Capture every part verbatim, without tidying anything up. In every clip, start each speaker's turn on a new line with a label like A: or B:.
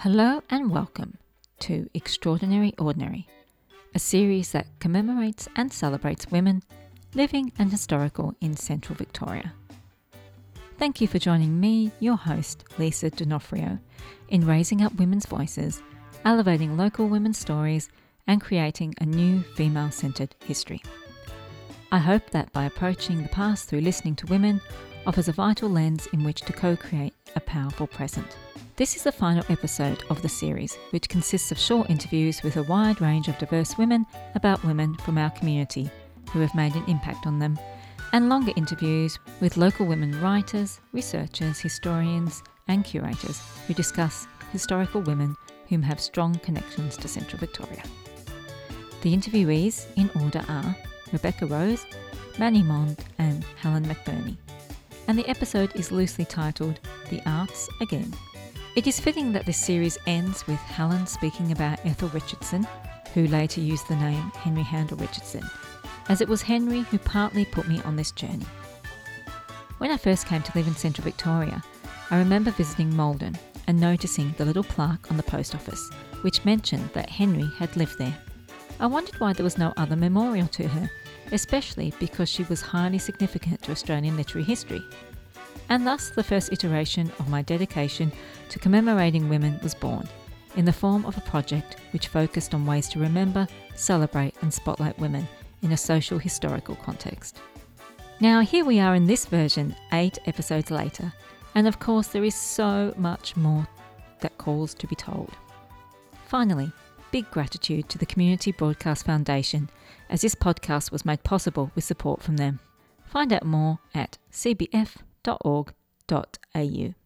A: Hello and welcome to Extraordinary Ordinary, a series that commemorates and celebrates women living and historical in Central Victoria. Thank you for joining me, your host, Lisa D'Onofrio, in raising up women's voices, elevating local women's stories, and creating a new female-centred history. I hope that by approaching the past through listening to women offers a vital lens in which to co-create a powerful present. This is the final episode of the series, which consists of short interviews with a wide range of diverse women about women from our community who have made an impact on them, and longer interviews with local women writers, researchers, historians and curators who discuss historical women whom have strong connections to Central Victoria. The interviewees in order are Rebecca Rose, Manny Mond and Helen McBurney, and the episode is loosely titled The Arts Again. It is fitting that this series ends with Helen speaking about Ethel Richardson, who later used the name Henry Handel Richardson, as it was Henry who partly put me on this journey. When I first came to live in Central Victoria, I remember visiting Maldon and noticing the little plaque on the post office, which mentioned that Henry had lived there. I wondered why there was no other memorial to her, especially because she was highly significant to Australian literary history. And thus the first iteration of my dedication to commemorating women was born, in the form of a project which focused on ways to remember, celebrate and spotlight women in a social historical context. Now here we are in this version, eight episodes later, and of course there is so much more that calls to be told. Finally, big gratitude to the Community Broadcast Foundation, as this podcast was made possible with support from them. Find out more at c b f dot org dot a u.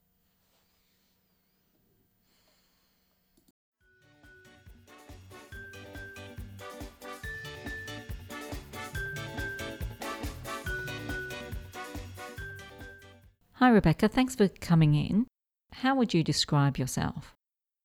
A: Hi Rebecca, thanks for coming in. How would you describe yourself?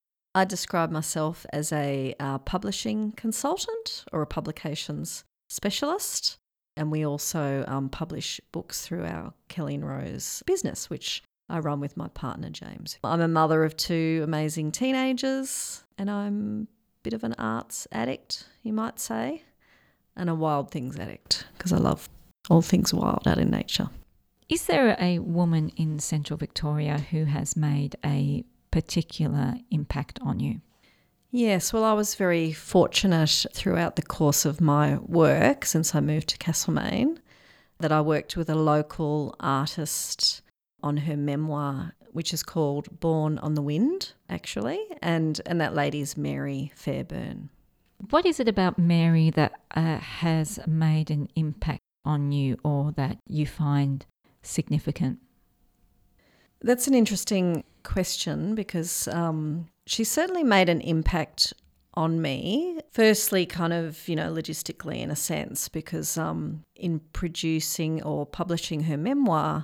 B: I describe myself as a uh, publishing consultant or a publications specialist, and we also um, publish books through our Kelly and Rose business, which I run with my partner James. I'm a mother of two amazing teenagers, and I'm a bit of an arts addict, you might say, and a wild things addict because I love all things wild out in nature.
A: Is there a woman in Central Victoria who has made a particular impact on you?
B: Yes, well, I was very fortunate throughout the course of my work since I moved to Castlemaine that I worked with a local artist on her memoir, which is called Born on the Wind, actually, and, and that lady's Mary Fairburn.
A: What is it about Mary that uh, has made an impact on you or that you find significant?
B: That's an interesting question because um, she certainly made an impact on me. Firstly, kind of, you know, logistically in a sense, because um, in producing or publishing her memoir,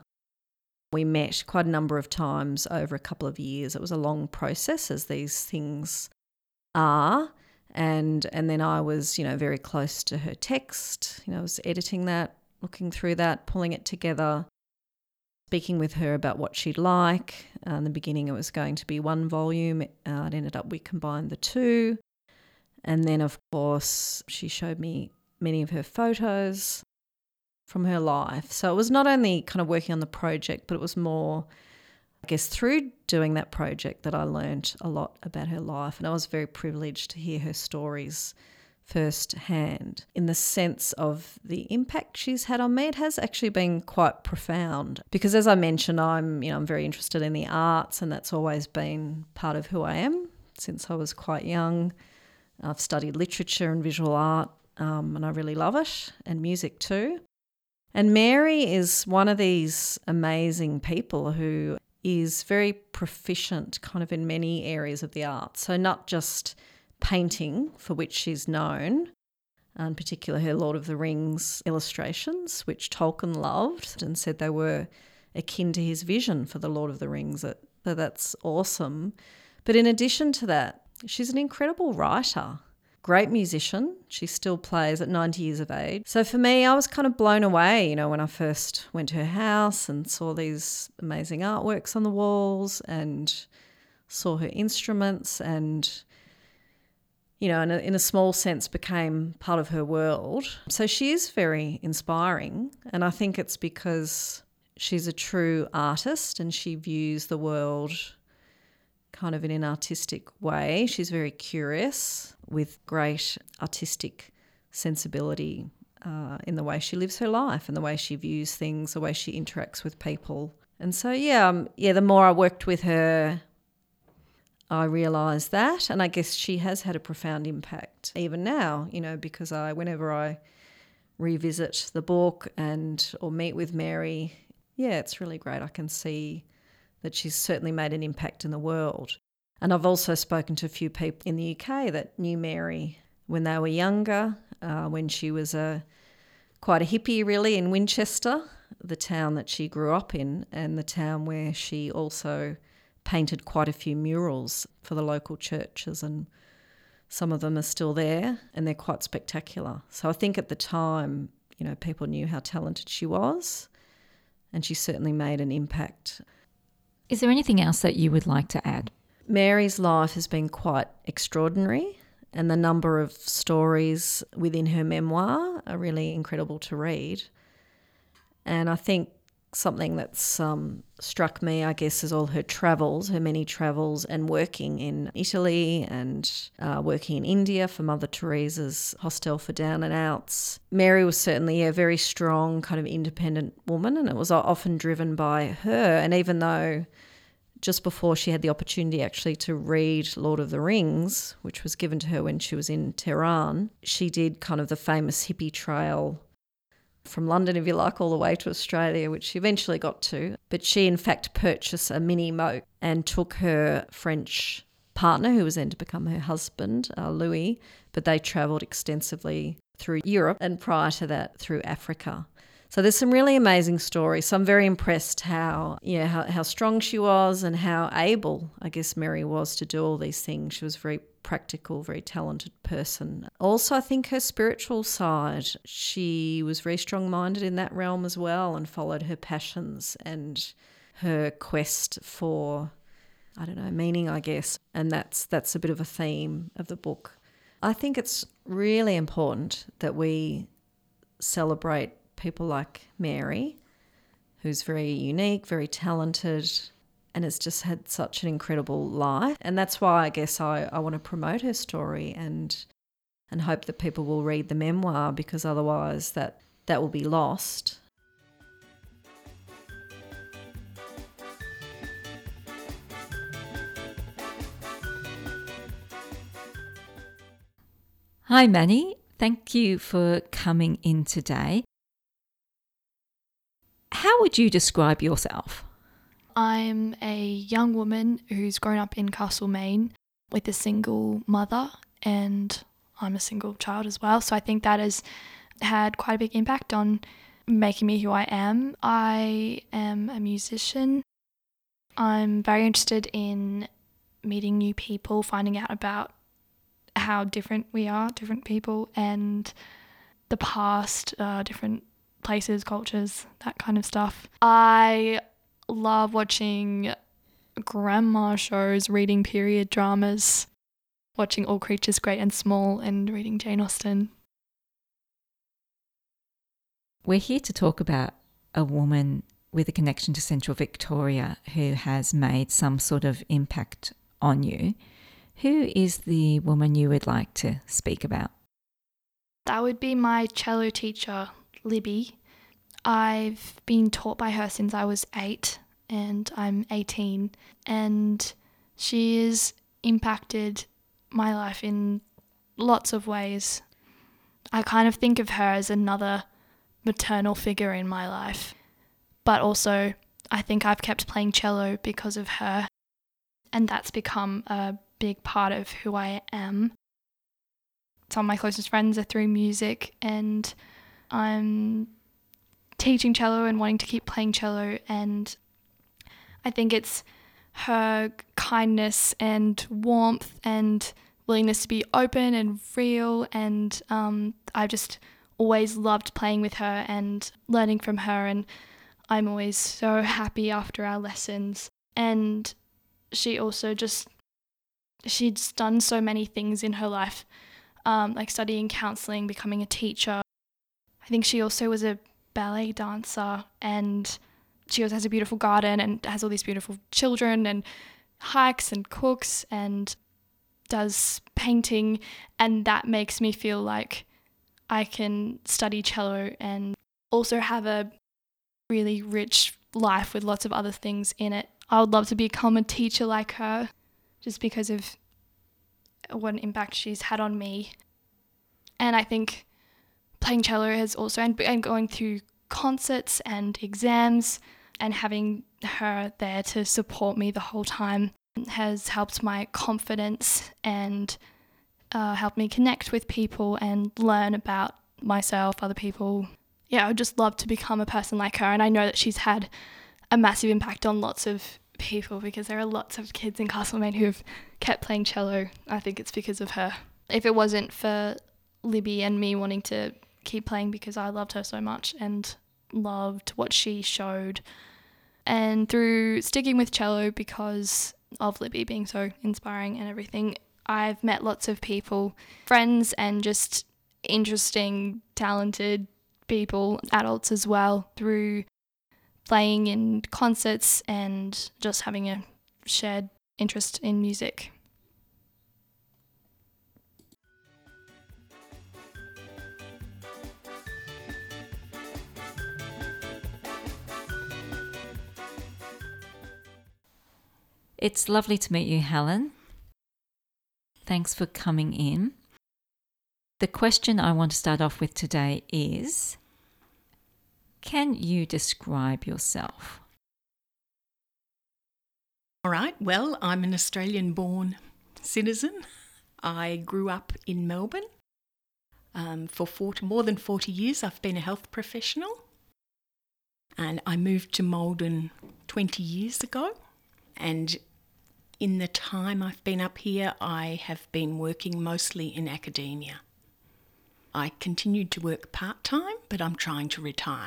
B: we met quite a number of times over a couple of years. It was a long process, as these things are. And and then I was, you know, very close to her text. You know, I was editing that, looking through that, pulling it together, speaking with her about what she'd like. Uh, in the beginning, it was going to be one volume. Uh, it ended up we combined the two. And then, of course, she showed me many of her photos from her life. So it was not only kind of working on the project, but it was more, I guess, through doing that project that I learned a lot about her life. And I was very privileged to hear her stories firsthand. In the sense of the impact she's had on me, it has actually been quite profound because, as I mentioned, I'm you know I'm very interested in the arts, and that's always been part of who I am since I was quite young. I've studied literature and visual art, um, and I really love it, and music too. And Mary is one of these amazing people who is very proficient kind of in many areas of the arts. So not just painting, for which she's known, in particular her Lord of the Rings illustrations, which Tolkien loved and said they were akin to his vision for the Lord of the Rings. So that's awesome. But in addition to that, she's an incredible writer, great musician. She still plays at ninety years of age. So for me, I was kind of blown away, you know, when I first went to her house and saw these amazing artworks on the walls and saw her instruments and, you know, in a, in a small sense became part of her world. So she is very inspiring, and I think it's because she's a true artist and she views the world kind of in an artistic way. She's very curious with great artistic sensibility uh, in the way she lives her life and the way she views things, the way she interacts with people. And so, yeah, um, yeah, the more I worked with her, I realised that, and I guess she has had a profound impact even now, you know, because I, whenever I revisit the book and or meet with Mary, yeah, it's really great. I can see that she's certainly made an impact in the world. And I've also spoken to a few people in the U K that knew Mary when they were younger, uh, when she was a quite a hippie really in Winchester, the town that she grew up in and the town where she also painted quite a few murals for the local churches, and some of them are still there and they're quite spectacular. So I think at the time, you know, people knew how talented she was, and she certainly made an impact.
A: Is there anything else that you would like to add?
B: Mary's life has been quite extraordinary, and the number of stories within her memoir are really incredible to read. And I think something that's um, struck me, I guess, is all her travels, her many travels, and working in Italy and uh, working in India for Mother Teresa's Hostel for Down and Outs. Mary was certainly a very strong kind of independent woman, and it was often driven by her. And even though just before she had the opportunity actually to read Lord of the Rings, which was given to her when she was in Tehran, she did kind of the famous hippie trail from London, if you like, all the way to Australia, which she eventually got to. But she, in fact, purchased a mini moke and took her French partner, who was then to become her husband, uh, Louis, but they travelled extensively through Europe and prior to that through Africa. So there's some really amazing stories. So I'm very impressed how, yeah, how, how strong she was and how able, I guess, Mary was to do all these things. She was very practical, very talented person. Also, I think her spiritual side, she was very strong-minded in that realm as well and followed her passions and her quest for, I don't know, meaning, I guess. And that's that's a bit of a theme of the book. I think it's really important that we celebrate people like Mary, who's very unique, very talented, and has just had such an incredible life. And that's why I guess I, I want to promote her story and and hope that people will read the memoir, because otherwise that, that will be lost.
A: Hi, Manny. Thank you for coming in today. How would you describe yourself?
C: I'm a young woman who's grown up in Castlemaine with a single mother, and I'm a single child as well. So I think that has had quite a big impact on making me who I am. I am a musician. I'm very interested in meeting new people, finding out about how different we are, different people, and the past, uh, different places, cultures, that kind of stuff. I love watching grandma shows, reading period dramas, watching All Creatures Great and Small, and reading Jane Austen.
A: We're here to talk about a woman with a connection to Central Victoria who has made some sort of impact on you. Who is the woman you would like to speak about?
C: That would be my cello teacher, Libby. I've been taught by her since I was eight and I'm eighteen, and she has impacted my life in lots of ways. I kind of think of her as another maternal figure in my life, but also I think I've kept playing cello because of her, and that's become a big part of who I am. Some of my closest friends are through music, and I'm teaching cello and wanting to keep playing cello, and I think it's her kindness and warmth and willingness to be open and real, and um, I've just always loved playing with her and learning from her, and I'm always so happy after our lessons. And she also just, she's done so many things in her life, um, like studying counselling, becoming a teacher. I think she also was a ballet dancer, and she also has a beautiful garden and has all these beautiful children and hikes and cooks and does painting, and that makes me feel like I can study cello and also have a really rich life with lots of other things in it. I would love to become a teacher like her, just because of what an impact she's had on me. And I think playing cello has also, and, and going through concerts and exams and having her there to support me the whole time has helped my confidence and uh, helped me connect with people and learn about myself, other people. Yeah, I would just love to become a person like her, and I know that she's had a massive impact on lots of people, because there are lots of kids in Castlemaine who've kept playing cello. I think it's because of her. If it wasn't for Libby and me wanting to keep playing because I loved her so much and loved what she showed, and through sticking with cello because of Libby being so inspiring and everything, I've met lots of people, friends and just interesting, talented people, adults as well, through playing in concerts and just having a shared interest in music.
A: It's lovely to meet you, Helen. Thanks for coming in. The question I want to start off with today is, can you describe yourself?
D: All right, well, I'm an Australian-born citizen. I grew up in Melbourne. Um, for forty, more than forty years, I've been a health professional. And I moved to Maldon twenty years ago. And in the time I've been up here, I have been working mostly in academia. I continued to work part-time, but I'm trying to retire.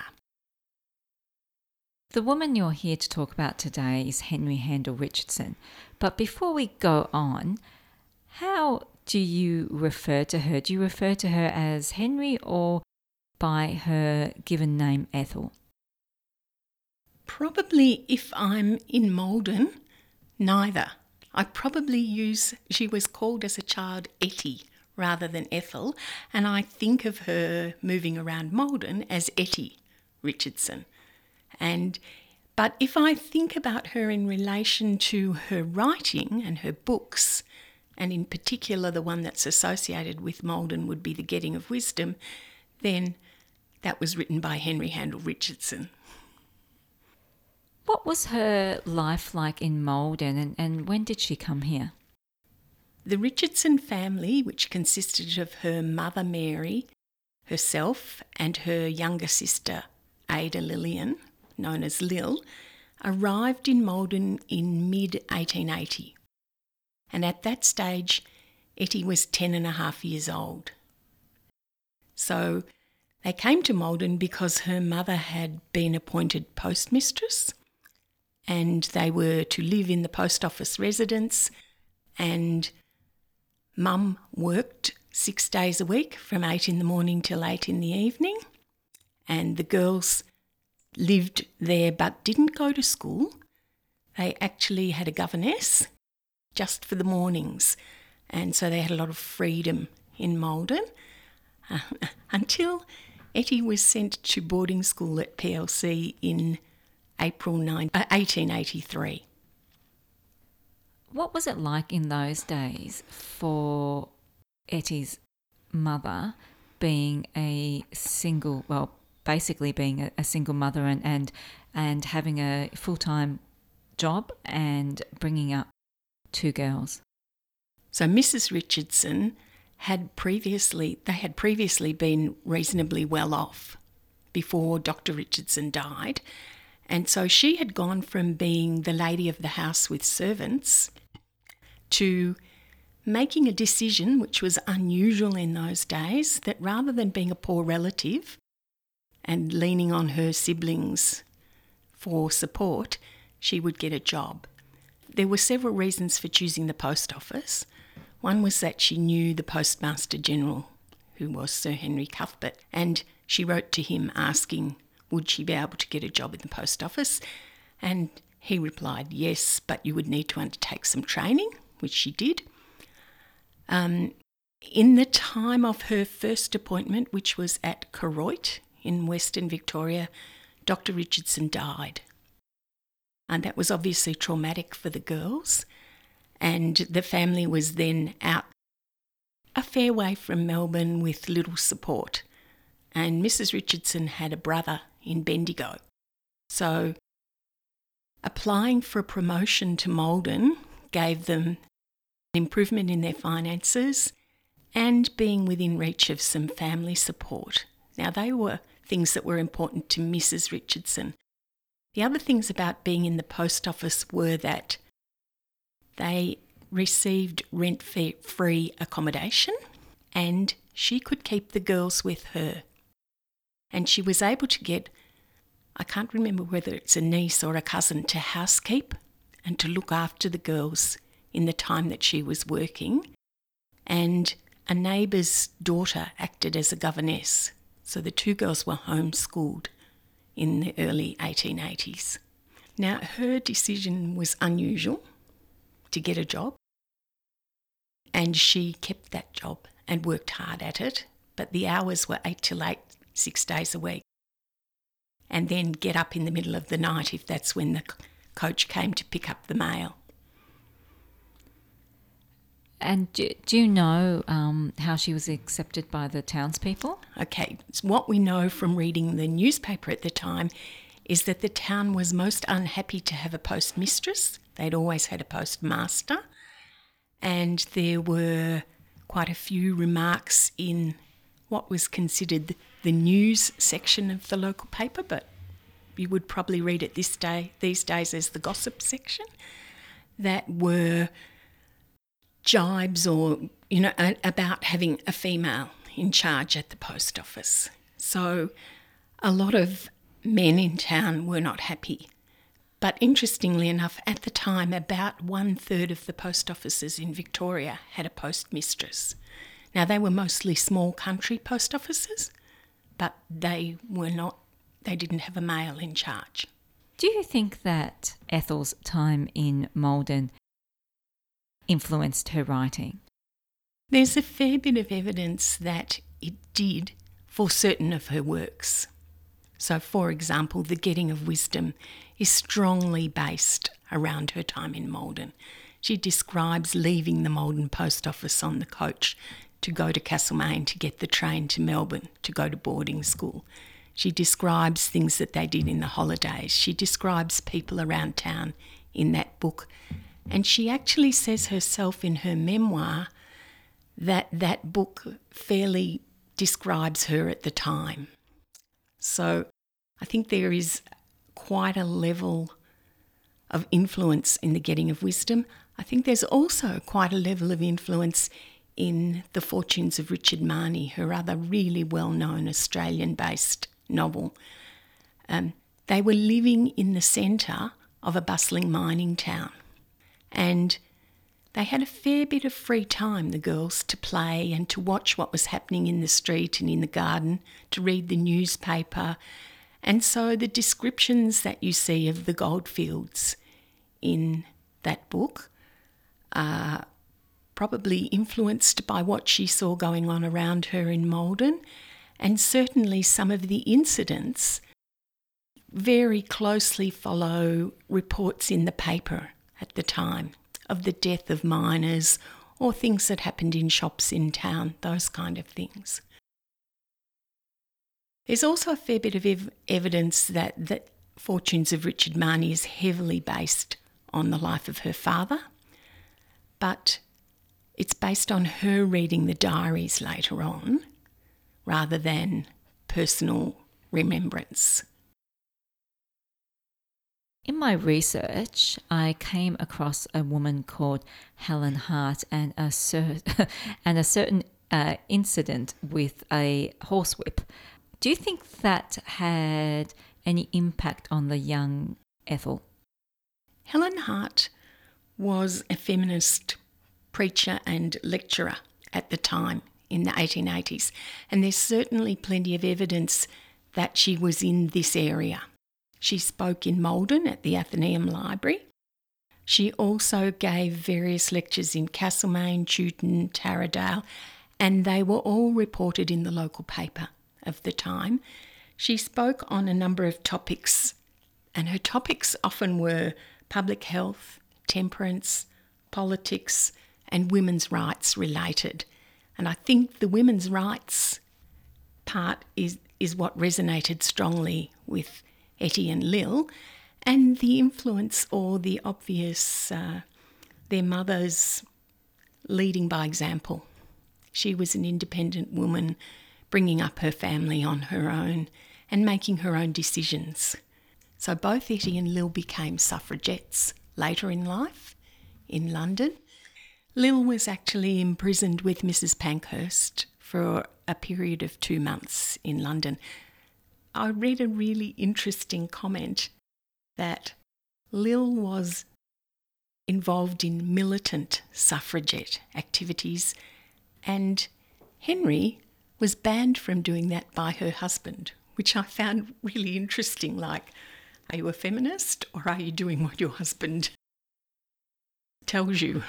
A: The woman you're here to talk about today is Henry Handel Richardson. But before we go on, how do you refer to her? Do you refer to her as Henry or by her given name Ethel?
D: Probably if I'm in Maldon, neither. I probably use, she was called as a child Etty rather than Ethel, and I think of her moving around Maldon as Etty Richardson. And but if I think about her in relation to her writing and her books, and in particular the one that's associated with Maldon would be The Getting of Wisdom, then that was written by Henry Handel Richardson.
A: What was her life like in Maldon, and, and when did she come here?
D: The Richardson family, which consisted of her mother Mary, herself and her younger sister Ada Lillian, known as Lil, arrived in Maldon in mid eighteen eighty. And at that stage, Etty was ten and a half years old. So they came to Maldon because her mother had been appointed postmistress, and they were to live in the post office residence, and Mum worked six days a week from eight in the morning till eight in the evening, and the girls lived there but didn't go to school. They actually had a governess just for the mornings, and so they had a lot of freedom in Maldon uh, until Etty was sent to boarding school at P L C in April eighteen eighty-three.
A: What was it like in those days for Etty's mother being a single, well, basically being a, a single mother and, and and having a full-time job and bringing up two girls?
D: So Missus Richardson had previously, they had previously been reasonably well off before Doctor Richardson died. And so she had gone from being the lady of the house with servants to making a decision, which was unusual in those days, that rather than being a poor relative and leaning on her siblings for support, she would get a job. there were several reasons for choosing the post office. One was that she knew the Postmaster General, who was Sir Henry Cuthbert, and she wrote to him asking would she be able to get a job in the post office, and he replied, yes, but you would need to undertake some training, which she did. Um, in the time of her first appointment, which was at Koroit in Western Victoria, Doctor Richardson died. And that was obviously traumatic for the girls, and the family was then out a fair way from Melbourne with little support. And Missus Richardson had a brother in Bendigo. So applying for a promotion to Maldon gave them an improvement in their finances and being within reach of some family support. Now, they were things that were important to Missus Richardson. The other things about being in the post office were that they received rent-free accommodation and she could keep the girls with her. And she was able to get, I can't remember whether it's a niece or a cousin, to housekeep and to look after the girls in the time that she was working. And a neighbour's daughter acted as a governess. So the two girls were homeschooled in the early eighteen eighties. Now, her decision was unusual to get a job, and she kept that job and worked hard at it, but the hours were eight till eight, six days a week, and then get up in the middle of the night if that's when the coach came to pick up the mail.
A: And do, do you know um, how she was accepted by the townspeople?
D: Okay, so what we know from reading the newspaper at the time is that the town was most unhappy to have a postmistress. They'd always had a postmaster, and there were quite a few remarks in what was considered the news section of the local paper, but you would probably read it this day, these days as the gossip section, that were jibes or, you know, about having a female in charge at the post office. So a lot of men in town were not happy. But interestingly enough, at the time, about one third of the post offices in Victoria had a postmistress. Now, they were mostly small country post offices, but they were not, they didn't have a male in charge.
A: Do you think that Ethel's time in Maldon influenced her writing?
D: There's a fair bit of evidence that it did for certain of her works. So, for example, The Getting of Wisdom is strongly based around her time in Maldon. She describes leaving the Maldon post office on the coach to go to Castlemaine to get the train to Melbourne to go to boarding school. She describes things that they did in the holidays. She describes people around town in that book. And she actually says herself in her memoir that that book fairly describes her at the time. So I think there is quite a level of influence in The Getting of Wisdom. I think there's also quite a level of influence in The Fortunes of Richard Marnie, her other really well-known Australian-based novel. Um, they were living in the centre of a bustling mining town, and they had a fair bit of free time, the girls, to play and to watch what was happening in the street and in the garden, to read the newspaper. And so the descriptions that you see of the goldfields in that book are probably influenced by what she saw going on around her in Maldon, and certainly some of the incidents very closely follow reports in the paper at the time of the death of miners or things that happened in shops in town, those kind of things. There's also a fair bit of ev- evidence that the Fortunes of Richard Marnie is heavily based on the life of her father, but it's based on her reading the diaries later on rather than personal remembrance.
A: In my research, I came across a woman called Helen Hart and a, cer- and a certain uh, incident with a horsewhip. Do you think that had any impact on the young Ethel?
D: Helen Hart was a feminist preacher and lecturer at the time in the eighteen eighties, and there's certainly plenty of evidence that she was in this area. She spoke in Maldon at the Athenaeum Library. She also gave various lectures in Castlemaine, Chewton, Taradale, and they were all reported in the local paper of the time. She spoke on a number of topics, and her topics often were public health, temperance, politics, and women's rights related. And I think the women's rights part is, is what resonated strongly with Etty and Lil, and the influence or the obvious, uh, their mothers leading by example. She was an independent woman bringing up her family on her own and making her own decisions. So both Etty and Lil became suffragettes later in life in London. Lil was actually imprisoned with Missus Pankhurst for a period of two months in London. I read a really interesting comment that Lil was involved in militant suffragette activities and Henry was banned from doing that by her husband, which I found really interesting. Like, are you a feminist or are you doing what your husband tells you?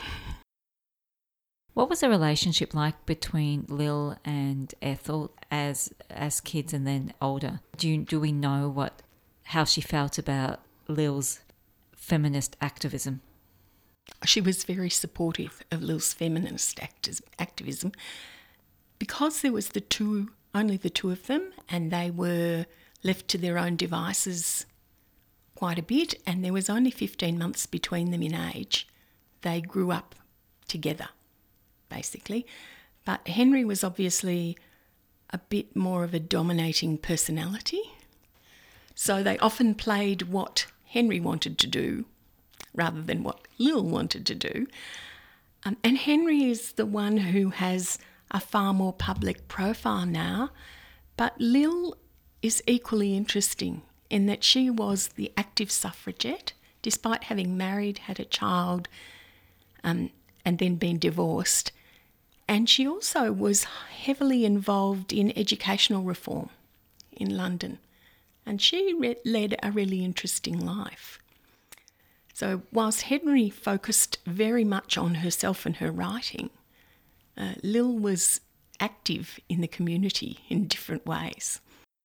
A: What was the relationship like between Lil and Ethel as as kids and then older? Do you, do we know what how she felt about Lil's feminist activism?
D: She was very supportive of Lil's feminist acti- activism because there was the two, only the two of them, and they were left to their own devices quite a bit, and there was only fifteen months between them in age. They grew up together, basically. But Henry was obviously a bit more of a dominating personality. So they often played what Henry wanted to do rather than what Lil wanted to do. Um, and Henry is the one who has a far more public profile now, but Lil is equally interesting in that she was the active suffragette, despite having married, had a child, um, and then been divorced. And she also was heavily involved in educational reform in London. And she re- led a really interesting life. So whilst Henry focused very much on herself and her writing, uh, Lil was active in the community in different ways.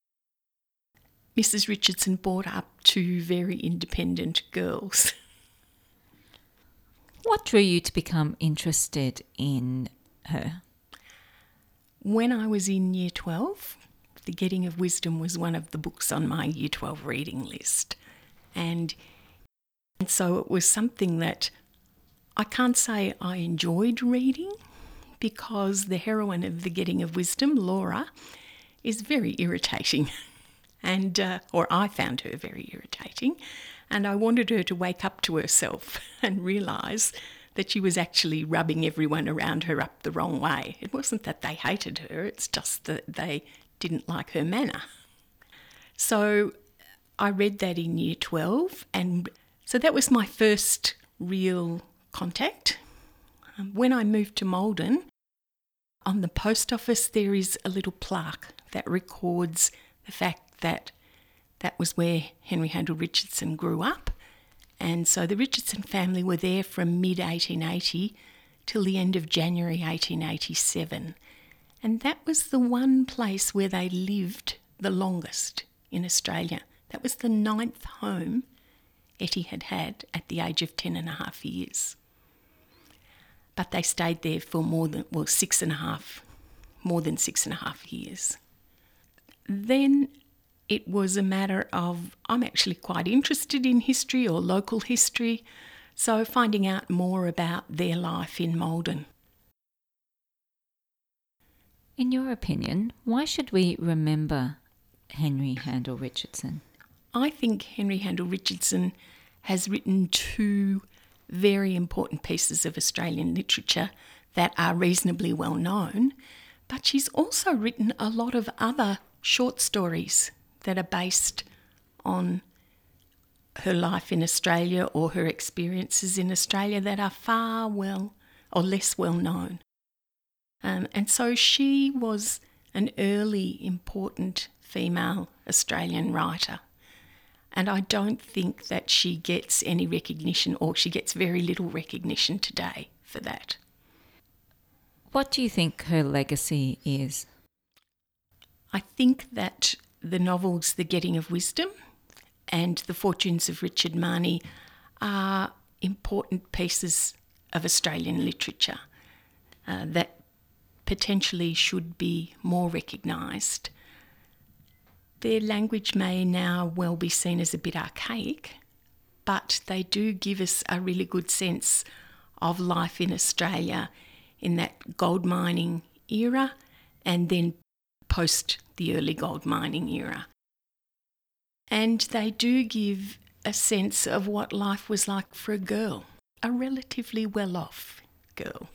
D: Missus Richardson brought up two very independent girls.
A: What drew you to become interested in her?
D: When I was in Year twelve, The Getting of Wisdom was one of the books on my Year twelve reading list. And, and so it was something that I can't say I enjoyed reading because the heroine of The Getting of Wisdom, Laura, is very irritating. And uh, or I found her very irritating. And I wanted her to wake up to herself and realise that she was actually rubbing everyone around her up the wrong way. It wasn't that they hated her, it's just that they didn't like her manner. So I read that in Year twelve, and so that was my first real contact. Um, when I moved to Maldon, on the post office there is a little plaque that records the fact that that was where Henry Handel Richardson grew up. And so the Richardson family were there from mid eighteen eighty till the end of January eighteen eighty-seven. And that was the one place where they lived the longest in Australia. That was the ninth home Etty had had at the age of ten and a half years. But they stayed there for more than, well, six and a half, more than six and a half years. Then it was a matter of, I'm actually quite interested in history or local history, so finding out more about their life in Maldon.
A: In your opinion, why should we remember Henry Handel Richardson?
D: I think Henry Handel Richardson has written two very important pieces of Australian literature that are reasonably well known, but she's also written a lot of other short stories that are based on her life in Australia or her experiences in Australia that are far well or less well known. Um, and so she was an early important female Australian writer. And I don't think that she gets any recognition, or she gets very little recognition today for that.
A: What do you think her legacy is?
D: I think that the novels The Getting of Wisdom and The Fortunes of Richard Marnie are important pieces of Australian literature uh, that potentially should be more recognised. Their language may now well be seen as a bit archaic, but they do give us a really good sense of life in Australia in that gold mining era and then post the early gold mining era. And they do give a sense of what life was like for a girl, a relatively well-off girl.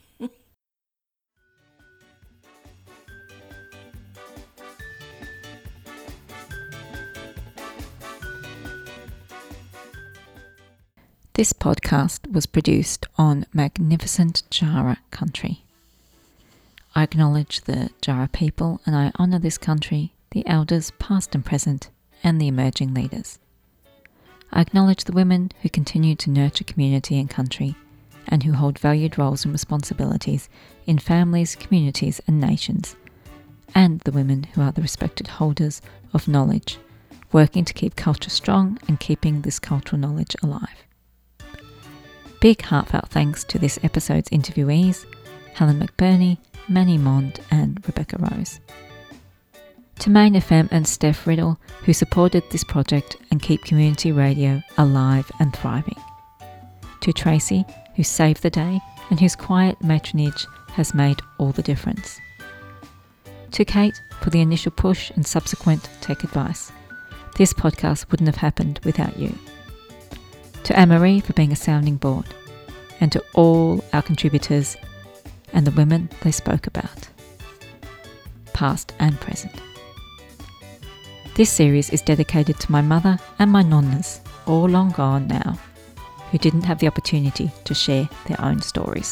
A: This podcast was produced on magnificent Jara country. I acknowledge the Jara people and I honour this country, the elders past and present, and the emerging leaders. I acknowledge the women who continue to nurture community and country and who hold valued roles and responsibilities in families, communities and nations, and the women who are the respected holders of knowledge, working to keep culture strong and keeping this cultural knowledge alive. Big heartfelt thanks to this episode's interviewees, Helen McBurney, Manny Mond and Rebecca Rose. To Main F M and Steph Riddle, who supported this project and keep community radio alive and thriving. To Tracy, who saved the day and whose quiet matronage has made all the difference. To Kate for the initial push and subsequent tech advice. This podcast wouldn't have happened without you. To Anne-Marie for being a sounding board, and to all our contributors and the women they spoke about, past and present. This series is dedicated to my mother and my nonnas, all long gone now, who didn't have the opportunity to share their own stories.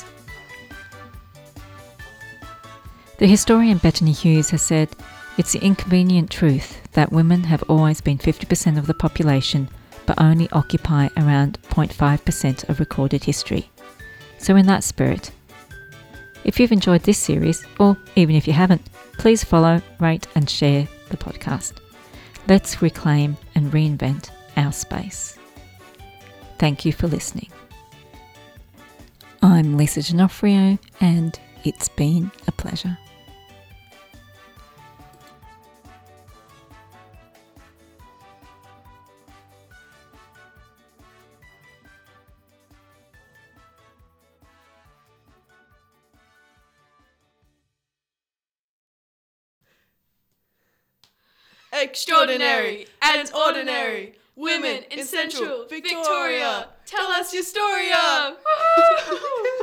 A: The historian Bettany Hughes has said, "It's the inconvenient truth that women have always been fifty percent of the population but only occupy around zero point five percent of recorded history." So in that spirit, if you've enjoyed this series, or even if you haven't, please follow, rate and share the podcast. Let's reclaim and reinvent our space. Thank you for listening. I'm Lisa D'Onofrio and it's been a pleasure.
E: Extraordinary and ordinary women in Central Victoria. Tell us your story.